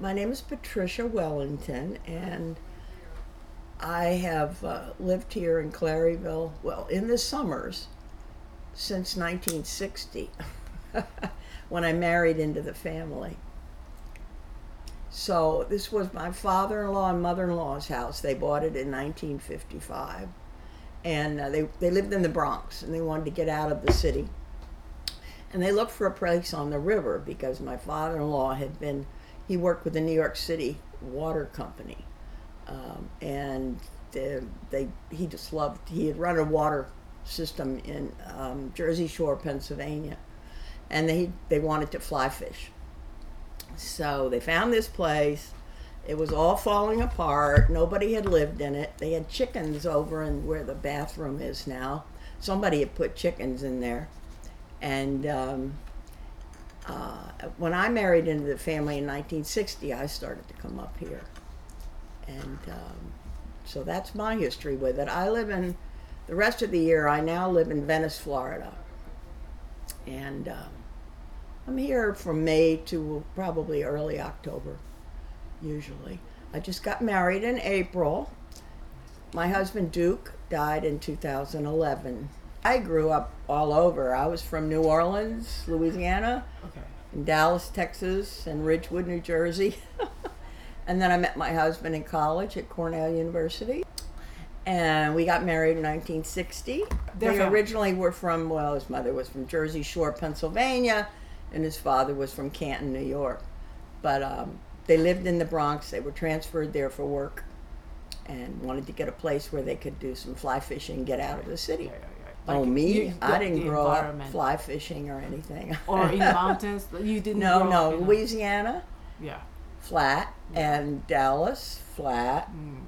My name is Patricia Wellington, and I have lived here in Claryville, well, in the summers since 1960 when I married into the family. So this was my father-in-law and mother-in-law's house. They bought it in 1955, and they lived in the Bronx, and they wanted to get out of the city. And they looked for a place on the river because my father-in-law he worked with the New York City Water Company, and he had run a water system in Jersey Shore, Pennsylvania, and they wanted to fly fish. So they found this place. It was all falling apart. Nobody had lived in it. They had chickens over in where the bathroom is now. Somebody had put chickens in there. And when I married into the family in 1960, I started to come up here. And so that's my history with it. The rest of the year, I now live in Venice, Florida. And I'm here from May to probably early October, usually. I just got married in April. My husband, Duke, died in 2011. I grew up all over. I was from New Orleans, Louisiana, and Dallas, Texas, and Ridgewood, New Jersey. And then I met my husband in college at Cornell University. And we got married in 1960. They originally were his mother was from Jersey Shore, Pennsylvania, and his father was from Canton, New York. But they lived in the Bronx. They were transferred there for work and wanted to get a place where they could do some fly fishing, get out of the city. Like I didn't grow up fly fishing or anything. Or in the mountains? You didn't grow up in Louisiana, yeah, flat, and Dallas, flat,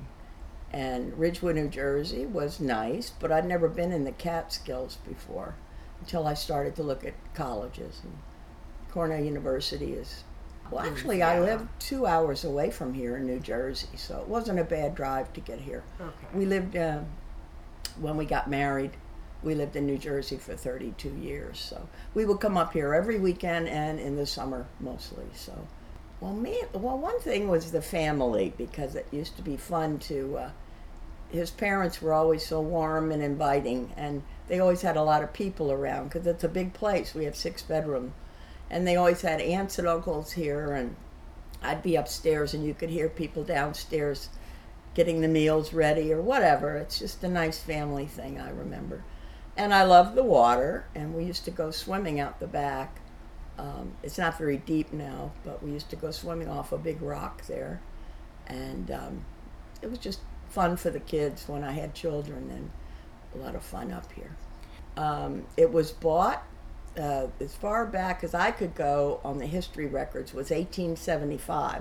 and Ridgewood, New Jersey was nice, but I'd never been in the Catskills before until I started to look at colleges. And Cornell University actually, I live 2 hours away from here in New Jersey, so it wasn't a bad drive to get here. Okay. We lived, when we got married, we lived in New Jersey for 32 years, so we would come up here every weekend and in the summer mostly. So, one thing was the family, because it used to be fun his parents were always so warm and inviting, and they always had a lot of people around because it's a big place. We have 6 bedrooms, and they always had aunts and uncles here, and I'd be upstairs and you could hear people downstairs getting the meals ready or whatever. It's just a nice family thing, I remember. And I love the water, and we used to go swimming out the back. It's not very deep now, but we used to go swimming off a big rock there. And it was just fun for the kids when I had children, and a lot of fun up here. It was bought as far back as I could go on the history records was 1875,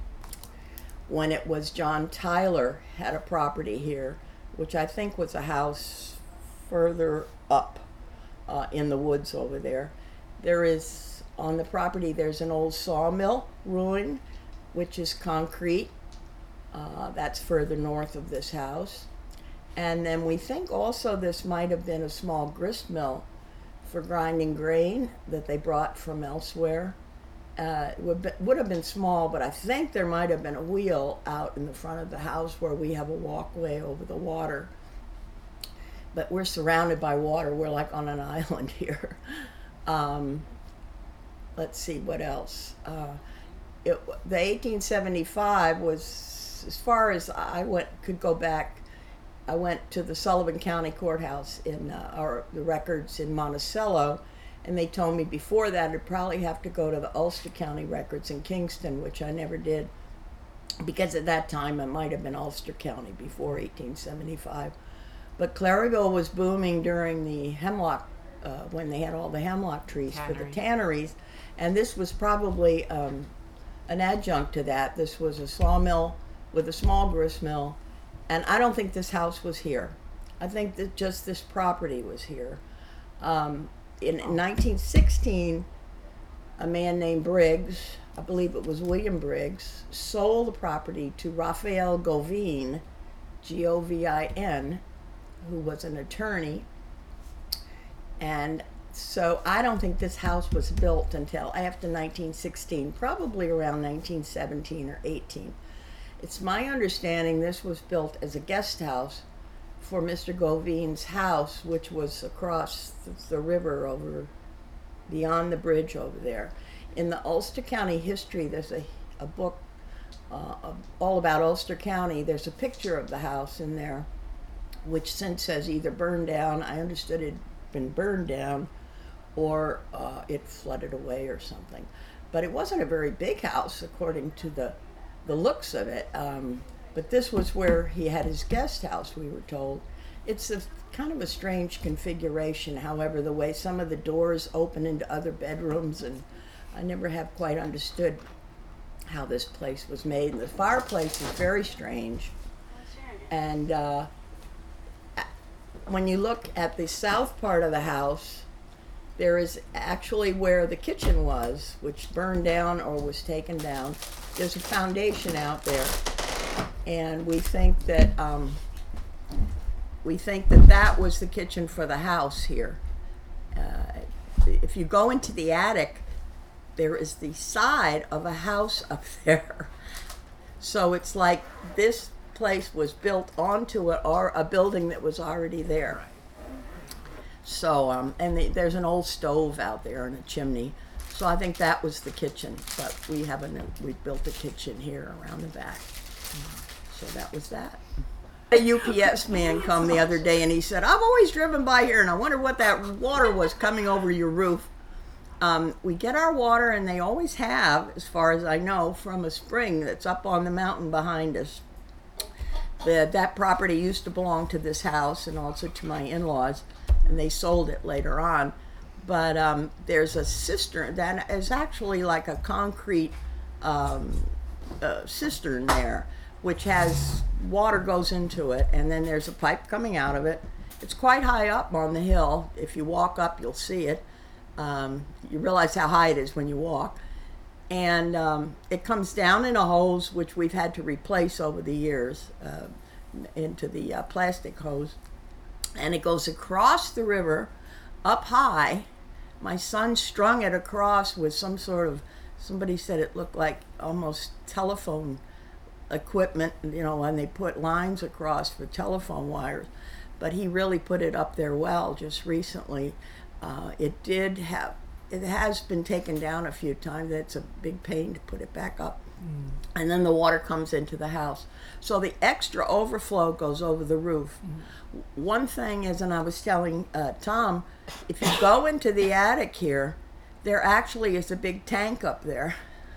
when it was John Tyler had a property here, which I think was a house further up in the woods over there. On the property, there's an old sawmill ruin, which is concrete. That's further north of this house. And then we think also this might have been a small grist mill for grinding grain that they brought from elsewhere. It would have been small, but I think there might have been a wheel out in the front of the house where we have a walkway over the water. But we're surrounded by water. We're like on an island here. Let's see, what else? The 1875 was, as far as I could go back, I went to the Sullivan County Courthouse the records in Monticello, and they told me before that I'd probably have to go to the Ulster County records in Kingston, which I never did, because at that time it might have been Ulster County before 1875. But Claryville was booming during the hemlock, when they had all the hemlock trees for the tanneries, and this was probably an adjunct to that. This was a sawmill with a small grist mill, and I don't think this house was here. I think that just this property was here. In 1916, a man named Briggs, I believe it was William Briggs, sold the property to Raphael Govin, Govin, who was an attorney, and So I don't think this house was built until after 1916, probably around 1917 or 18. It's my understanding this was built as a guest house for Mr. Govein's house, which was across the river over beyond the bridge over there. In the Ulster County history, there's a book all about Ulster County. There's a picture of the house in there, which since has either burned down, I understood it had been burned down, or it flooded away or something. But it wasn't a very big house according to the looks of it. But this was where he had his guest house, we were told. It's a kind of a strange configuration, however, the way some of the doors open into other bedrooms, and I never have quite understood how this place was made. And the fireplace is very strange. And when you look at the south part of the house, there is actually where the kitchen was, which burned down or was taken down. There's a foundation out there, and we think that that was the kitchen for the house here. If you go into the attic, there is the side of a house up there. So it's like this place was built onto a building that was already there. So, and there's an old stove out there and a chimney. So I think that was the kitchen, but we built a kitchen here around the back. So that was that. A UPS man come the other day and he said, I've always driven by here and I wonder what that water was coming over your roof. We get our water, and they always have, as far as I know, from a spring that's up on the mountain behind us. That property used to belong to this house and also to my in-laws, and they sold it later on. But there's a cistern that is actually like a concrete cistern there, which has water goes into it, and then there's a pipe coming out of it. It's quite high up on the hill. If you walk up, you'll see it. You realize how high it is when you walk. And it comes down in a hose, which we've had to replace over the years, into the plastic hose. And it goes across the river, up high. My son strung it across with some sort of, somebody said it looked like almost telephone equipment, when they put lines across for telephone wires. But he really put it up there well just recently. It has been taken down a few times. It's a big pain to put it back up. And then the water comes into the house. So the extra overflow goes over the roof. One thing is, and I was telling Tom, if you go into the attic here, there actually is a big tank up there.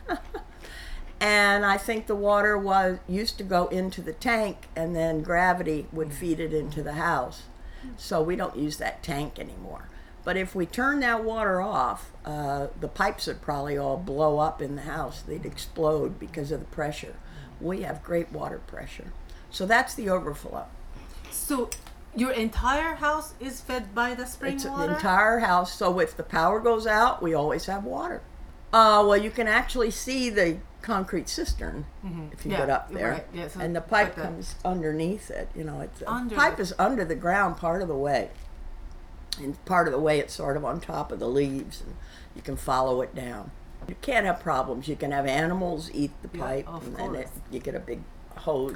And I think the water used to go into the tank, and then gravity would feed it into the house. So we don't use that tank anymore. But if we turn that water off, the pipes would probably all blow up in the house. They'd explode because of the pressure. We have great water pressure. So that's the overflow. So your entire house is fed by the spring water? The entire house. So if the power goes out, we always have water. Well, you can actually see the concrete cistern if you get up there. Right. Yeah, so and the pipe comes underneath it. The pipe is under the ground part of the way. And part of the way it's sort of on top of the leaves, and you can follow it down. You can't have problems. You can have animals eat the pipe, and then you get a big hose,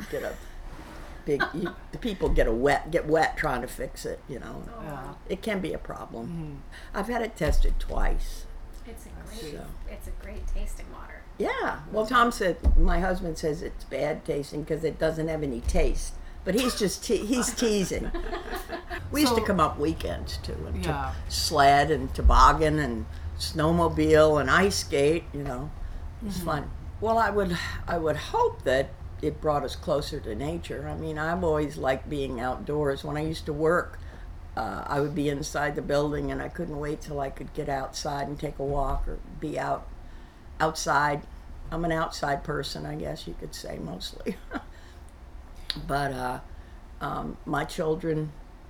the people get wet trying to fix it, It can be a problem. I've had it tested twice. It's a great tasting water. Yeah. Well, Tom said, my husband says it's bad tasting because it doesn't have any taste. But he's just he's teasing. We used to come up weekends too, and sled and toboggan and snowmobile and ice skate. It was fun. Well, I would hope that it brought us closer to nature. I mean, I've always liked being outdoors. When I used to work, I would be inside the building, and I couldn't wait till I could get outside and take a walk or be outside. I'm an outside person, I guess you could say, mostly. But my children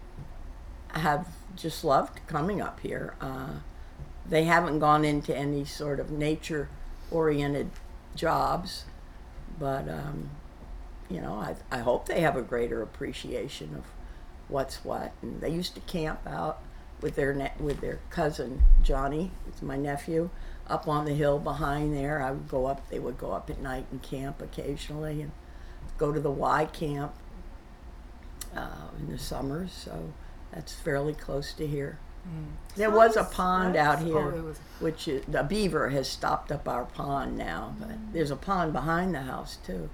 have just loved coming up here. They haven't gone into any sort of nature-oriented jobs, but I hope they have a greater appreciation of what's what. And they used to camp out with their cousin Johnny, it's my nephew, up on the hill behind there. I would go up. They would go up at night and camp occasionally, and go to the Y camp in the summers. So that's fairly close to here. There was a pond out here, which the beaver has stopped up our pond now, but there's a pond behind the house too.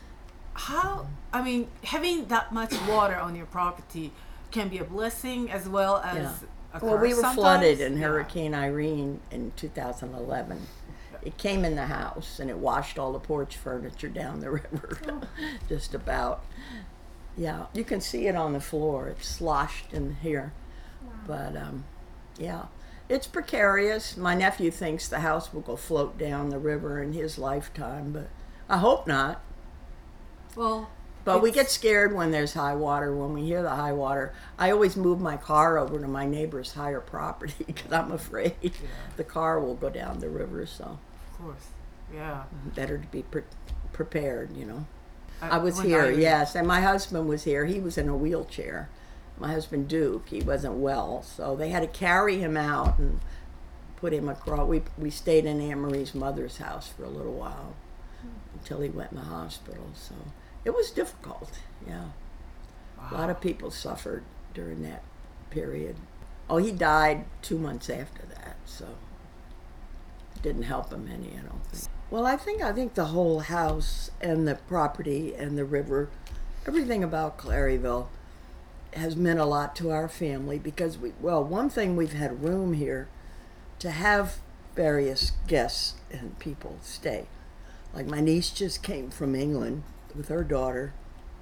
Having that much water on your property can be a blessing as well as a curse. Well, we were sometimes. flooded in Hurricane Irene in 2011. It came in the house and it washed all the porch furniture down the river, just about. Yeah, you can see it on the floor. It's sloshed in here. But, it's precarious. My nephew thinks the house will go float down the river in his lifetime, but I hope not. But we get scared when there's high water. When we hear the high water, I always move my car over to my neighbor's higher property because I'm afraid the car will go down the river. So, of course, yeah, better to be prepared, I was here, yes, and my husband was here. He was in a wheelchair. My husband Duke, he wasn't well, so they had to carry him out and put him across. We stayed in Anne Marie's mother's house for a little while until he went in the hospital. So it was difficult, yeah. Wow. A lot of people suffered during that period. Oh, he died 2 months after that, so it didn't help him any, I don't think. Well, I think the whole house and the property and the river, everything about Claryville has meant a lot to our family because one thing, we've had room here to have various guests and people stay. Like my niece just came from England with her daughter.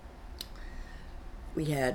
We had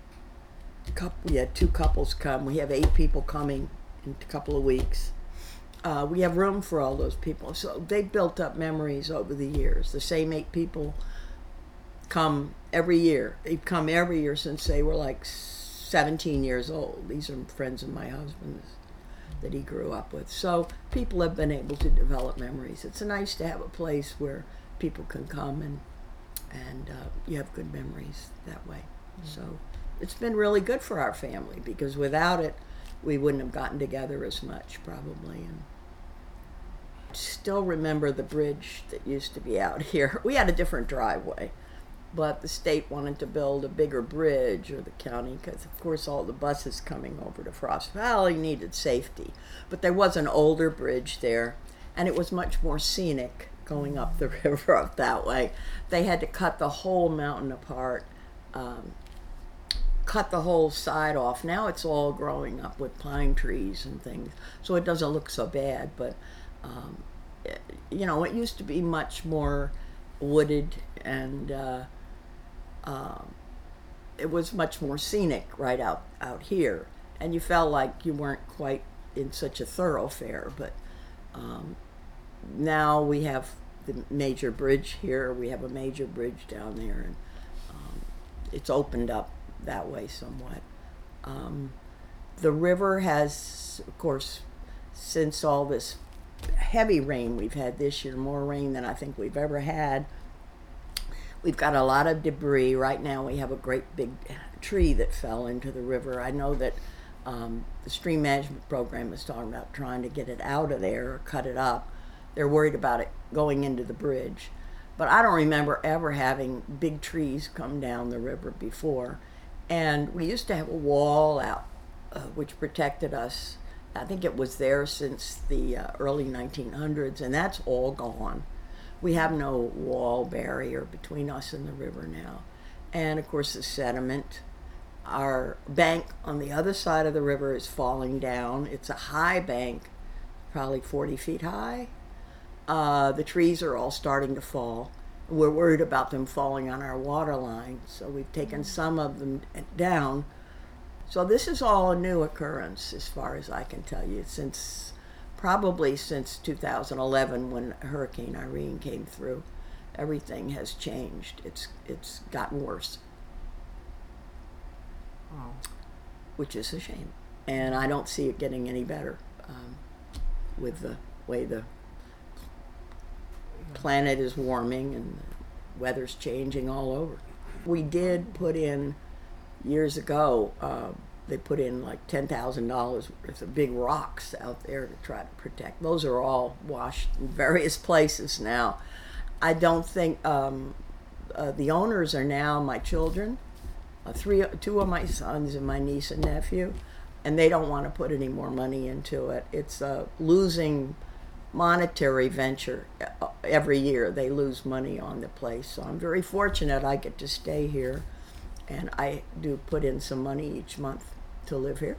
2 couples come. We have 8 people coming in a couple of weeks. We have room for all those people. So they built up memories over the years. The same 8 people come every year. They've come every year since they were like 17 years old. These are friends of my husband's that he grew up with. So people have been able to develop memories. It's nice to have a place where people can come and you have good memories that way. So it's been really good for our family because without it, we wouldn't have gotten together as much probably. And still remember the bridge that used to be out here. We had a different driveway, but the state wanted to build a bigger bridge, or the county, because of course all the buses coming over to Frost Valley needed safety. But there was an older bridge there, and it was much more scenic going up the river up that way. They had to cut the whole mountain apart, cut the whole side off. Now it's all growing up with pine trees and things, so it doesn't look so bad. But it used to be much more wooded, and it was much more scenic right out here, and you felt like you weren't quite in such a thoroughfare. But now we have the major bridge here. We have a major bridge down there, and it's opened up that way somewhat. The river has, of course, since all this heavy rain we've had this year, more rain than I think we've ever had, we've got a lot of debris. Right now we have a great big tree that fell into the river. I know that the stream management program is talking about trying to get it out of there or cut it up. They're worried about it going into the bridge. But I don't remember ever having big trees come down the river before. And we used to have a wall out which protected us. I think it was there since the early 1900s, and that's all gone. We have no wall barrier between us and the river now. And of course the sediment. Our bank on the other side of the river is falling down. It's a high bank, probably 40 feet high. The trees are all starting to fall. We're worried about them falling on our water line, so we've taken some of them down. So this is all a new occurrence, as far as I can tell you, probably since 2011 when Hurricane Irene came through. Everything has changed. It's gotten worse. Wow. Which is a shame. And I don't see it getting any better with the way the planet is warming and the weather's changing all over. We did put in years ago they put in like $10,000 worth of big rocks out there to try to protect. Those are all washed in various places now. I don't think the owners are now my children, two of my sons and my niece and nephew, and they don't want to put any more money into it. It's a losing monetary venture. Every year they lose money on the place, so I'm very fortunate I get to stay here, and I do put in some money each month to live here,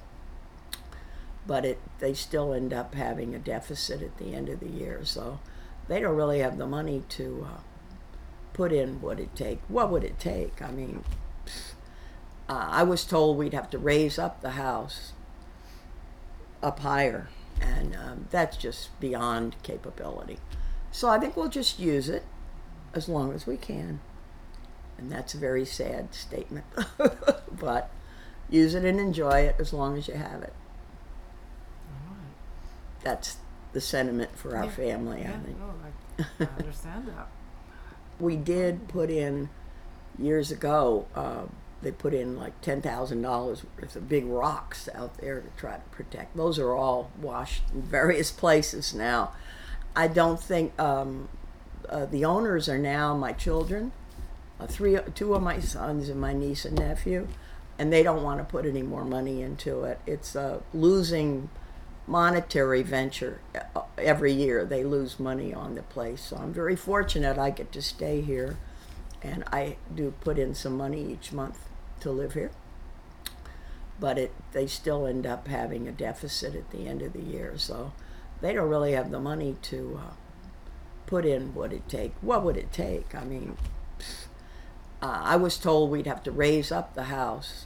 but they still end up having a deficit at the end of the year, so they don't really have the money to put in what would it take. I mean, I was told we'd have to raise up the house up higher, and that's just beyond capability. So I think we'll just use it as long as we can, and that's a very sad statement, but use it and enjoy it as long as you have it. All right. That's the sentiment for our family, I think. No, I understand that. We did put in, years ago, they put in like $10,000 worth of big rocks out there to try to protect. Those are all washed in various places now. I don't think the owners are now my children, two of my sons and my niece and nephew, and they don't want to put any more money into it. It's a losing monetary venture. Every year they lose money on the place, so I'm very fortunate I get to stay here, and I do put in some money each month to live here, but they still end up having a deficit at the end of the year, so they don't really have the money to put in what would it take. I mean, I was told we'd have to raise up the house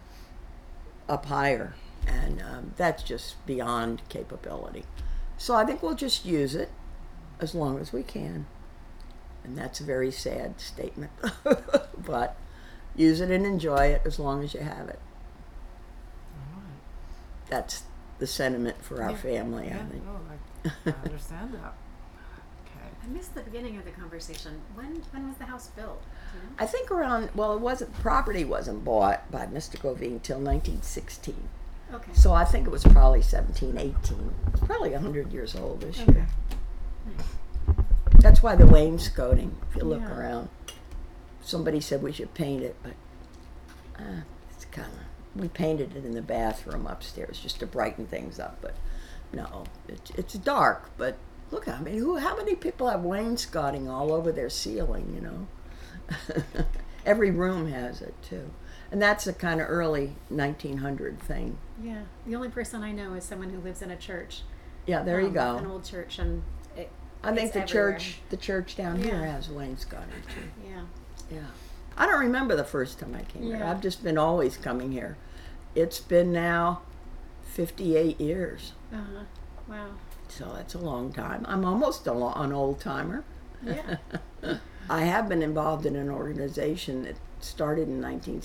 up higher, and that's just beyond capability. So I think we'll just use it as long as we can, and that's a very sad statement, but use it and enjoy it as long as you have it. All right. That's the sentiment for our family, I think. No, I understand that. Okay. I missed the beginning of the conversation. When was the house built? Do you know? I think property wasn't bought by Mr. Govine until 1916. Okay. So I think it was probably 1718. It's probably 100 years old this year. Nice. That's why the wainscoting, if you look Yeah. around, somebody said we should paint it, but it's kind of, we painted it in the bathroom upstairs just to brighten things up, but no, it's dark, but look, I mean, how many people have wainscoting all over their ceiling, you know? Every room has it, too. And that's a kind of early 1900 thing. Yeah. The only person I know is someone who lives in a church. Yeah, there you go. An old church, and I think it's the church down here Yeah. has wainscoting, too. Yeah. Yeah. I don't remember the first time I came here. Yeah. I've just been always coming here. It's been now 58 years. Uh-huh. Wow. So that's a long time. I'm almost an old timer. Yeah. I have been involved in an organization that started in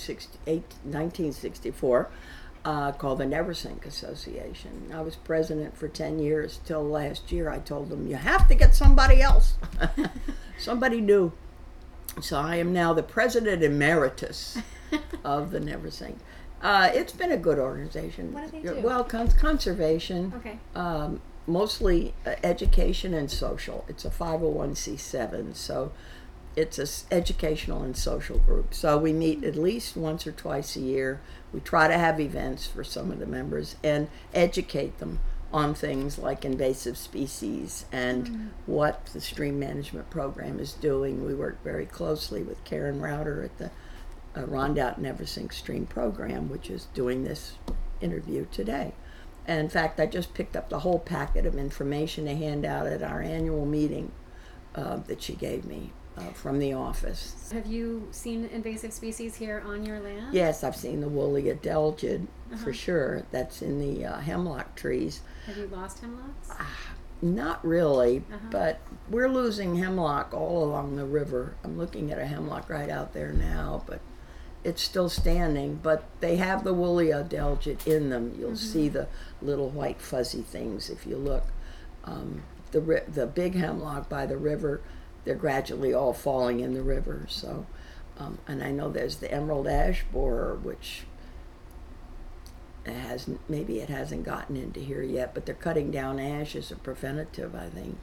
1964 called the Neversink Association. I was president for 10 years till last year. I told them, you have to get somebody else. Somebody new. So I am now the president emeritus of the Neversink. It's been a good organization. What do they do? Well, conservation. Okay. Mostly education and social. It's a 501c7, so it's an educational and social group. So we meet at least once or twice a year. We try to have events for some of the members and educate them on things like invasive species and what the stream management program is doing. We work very closely with Karen Rauter at the Rondout Neversink Stream Program, which is doing this interview today. And in fact, I just picked up the whole packet of information to hand out at our annual meeting that she gave me from the office. Have you seen invasive species here on your land? Yes, I've seen the woolly adelgid for sure. That's in the hemlock trees. Have you lost hemlocks? Not really, but we're losing hemlock all along the river. I'm looking at a hemlock right out there now, but it's still standing. But they have the woolly adelgid in them. You'll see the little white fuzzy things if you look. The big hemlock by the river, they're gradually all falling in the river. So, and I know there's the emerald ash borer, which maybe it hasn't gotten into here yet, but they're cutting down ash as a preventative, I think.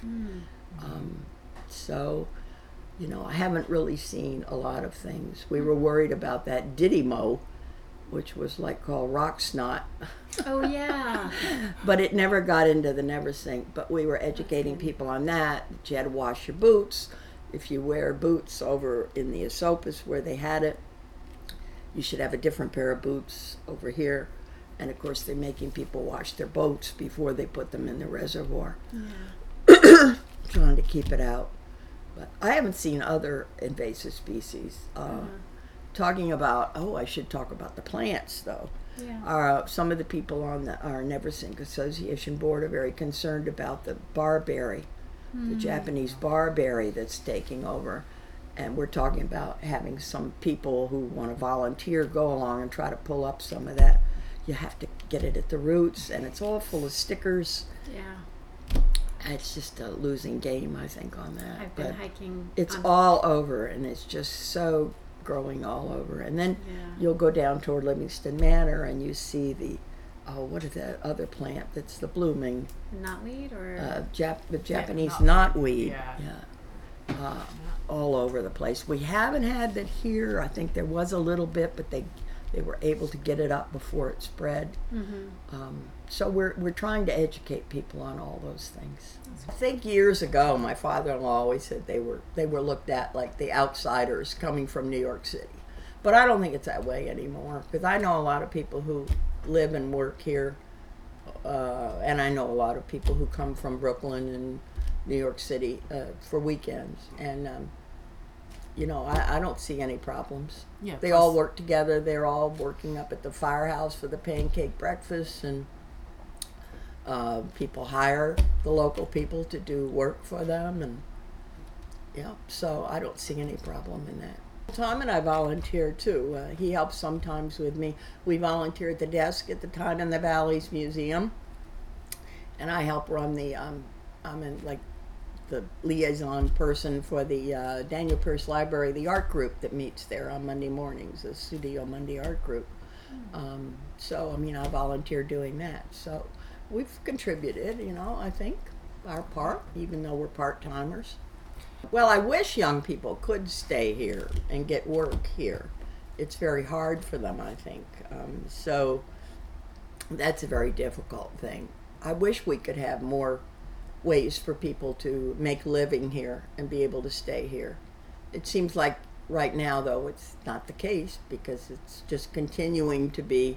So, you know, I haven't really seen a lot of things. We were worried about that Didymo, which was like called rock snot. Oh yeah. But it never got into the Neversink. But we were educating people on that you had to wash your boots. If you wear boots over in the Esopus where they had it, you should have a different pair of boots over here. And of course, they're making people wash their boats before they put them in the reservoir, trying to keep it out. But I haven't seen other invasive species. Talking about, I should talk about the plants, though. Yeah. Some of the people on our Neversink Association board are very concerned about the barberry, the Japanese barberry that's taking over. And we're talking about having some people who want to volunteer go along and try to pull up some of that. You have to get it at the roots, and it's all full of stickers. Yeah. It's just a losing game, I think, on that. I've been hiking. It's all over, and it's just so growing all over. And then you'll go down toward Livingston Manor, and you see the, what is that other plant that's the blooming? Knotweed or? The Japanese knotweed. knotweed. Yeah. All over the place. We haven't had that here. I think there was a little bit, but they were able to get it up before it spread. So we're trying to educate people on all those things. I think years ago, my father-in-law always said they were looked at like the outsiders coming from New York City, but I don't think it's that way anymore, because I know a lot of people who live and work here, and I know a lot of people who come from Brooklyn and New York City for weekends, and you know, I don't see any problems. Yeah, they all work together. They're all working up at the firehouse for the pancake breakfast, and people hire the local people to do work for them, and so I don't see any problem in that. Tom and I volunteer too. He helps sometimes with me. We volunteer at the desk at the Time in the Valleys Museum, and I help run the. I'm in like the liaison person for the Daniel Pierce Library, the art group that meets there on Monday mornings, the Studio Monday art group. So I mean, I volunteer doing that. So we've contributed, you know, I think our part, even though we're part-timers. Well, I wish young people could stay here and get work here. It's very hard for them, I think. So that's a very difficult thing. I wish we could have more ways for people to make a living here and be able to stay here. It seems like right now, though, it's not the case, because it's just continuing to be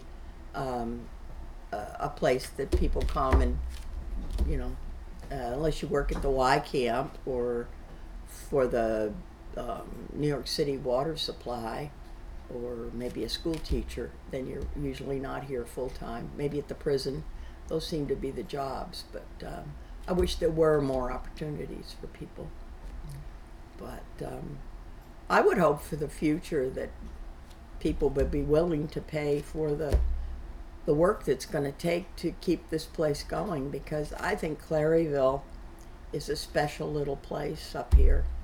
a place that people come and, you know, unless you work at the Y Camp or for the New York City water supply, or maybe a school teacher, then you're usually not here full time. Maybe at the prison. Those seem to be the jobs, but I wish there were more opportunities for people. But I would hope for the future that people would be willing to pay for the work that's going to take to keep this place going, because I think Claryville is a special little place up here.